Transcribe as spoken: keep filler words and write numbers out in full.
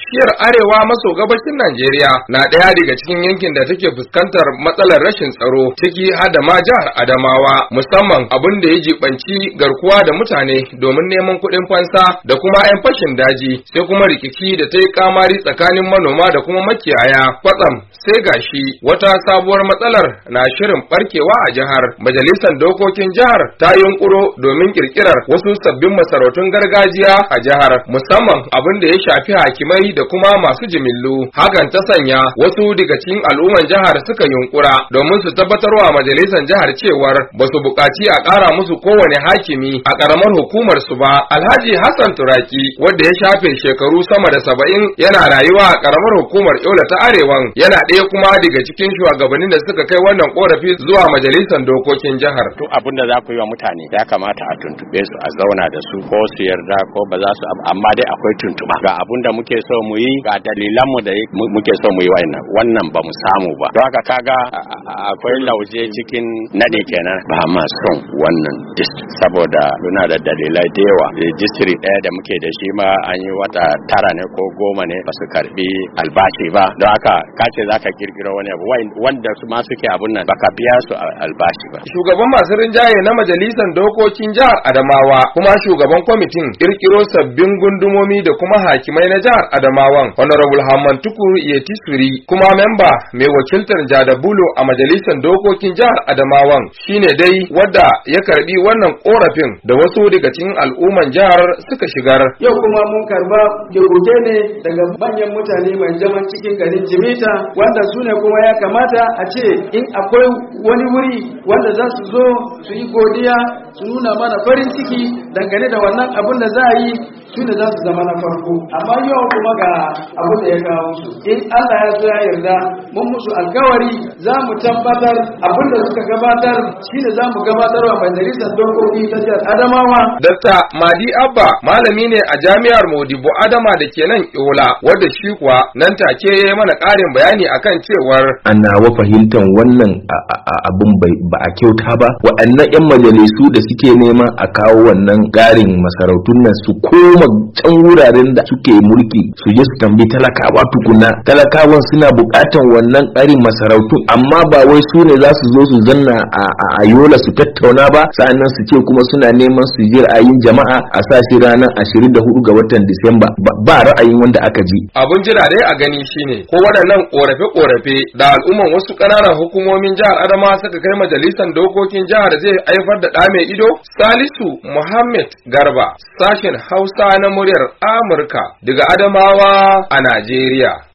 shiyar arewa maso gabashin Najeriya na ɗaya daga cikin yankin da take fuskantar matsalar rashin tsaro ciki har da ma jihar Adamawa musamman abin da ya jibanci garkuwa da mutane domin neman kuɗin fansa da kuma 'yan fashin daji sai kuma rikici da ta yi kamari tsakanin manoma da kuma makiyaya kwatsam sai gashi wata sabuwar matsalar na shirin barkewa a jihar. Majalisar dokokin jihar ta yunkuro domin kirkirar wasu sabbin masarautun gargajiya a jihar musamman abin da ya shafi hakimai da kuma masu jimillu. Hakan ta sanya wasu daga cikin al'umman jihar suka yunkura domin su tabbatarwa majalisar jihar cewar ba su buƙaci a ƙara musu kowane hakimi a ƙaramar hukumar su ba. Alhaji Hassan Turaki wanda ya shafe shekaru sama da saba'in yana rayuwa a ƙaramar hukumar Yola ta Arewan yana ɗaya kuma daga cikin shugabannin da suka kai wannan korafi zuwa majalisar dokokin jihar. To abin da za ku yi wa mutane ya kamata a tuntube su a zauna da su ko su yarda ko ba za su amma dai akwai tuntuba ga abin da muke so mu yi ga dalilan mu da muke so mu yi wannan wannan ba mu samu ba don haka kaga akwai lauje cikin nade kenan ba ma son wannan district saboda muna da dalilai da yawa district ɗaya da muke da shi ma an yi wata tara ne ko goma ne ba su karbi albashi ba don haka kace zaka kirkiro wani abu wanda su ma suke abun nan baka biya su albashi ba. Shugaban masu rinjaye na majalisar dokokin jihar Adamawa kuma shugaban kwamitin kirkiro sabbin gundumomi da kuma hakimai na jihar Adamawan Honorable Hamman Tukuru Yetisuri kuma memba mai wakiltar Jadabulo a majalisar dokokin jihar Adamawan shine dai wadda ya karbi wannan korafin da wasu daga cikin al'umman jihar suka shigar. Yau kuma mun karba gurguje ne daga manyan mutane mai zaman cikin garin Jimeta wanda su ne kuma ya kamata a ce in akwai wani wuri wanda za su zo su yi godiya su nuna mana farin ciki dangane da wannan abin da za a yi su ne za su zama na farko amma yau kuma ga abin da ya kawo su in Allah ya so ya yarda mun musu alkawari za mu tabbatar abin da suka gabatar shine za mu gabatar wa majalisar dokoki ta jihar Adamawa. Dakta Madi Abba malami ne a jami'ar Modibo Adama da ke nan Yola wanda shi kuwa nan take ya yi mana ƙarin bayani akan cewar ana wa fahimtar wannan abin ba a kyauta ba waɗannan 'yan majalisu da suke nema a kawo wannan ƙarin masarautun nan su koma can wuraren da suke mulki su je su tambi talakawa tukuna talakawan suna buƙatan wannan ƙarin masarautun amma ba wai su ne za su zo su zanna a Yola su tattauna ba sa'annan su ce kuma suna neman su ji ra'ayin jama'a a sa shi ranar ashirin da hudu ga watan Disamba ba ra'ayin wanda aka ji. Abun jira dai a gani shine ko waɗannan ƙorafe-ƙorafe da al'umman wasu ƙananan hukumomin jihar Adama suka kai majalisar dokokin jihar zai haifar da ɗa mai ido. Salisu Muhammad Garba sashen Hausa na muryar Amurka daga Adamawa a Najeriya.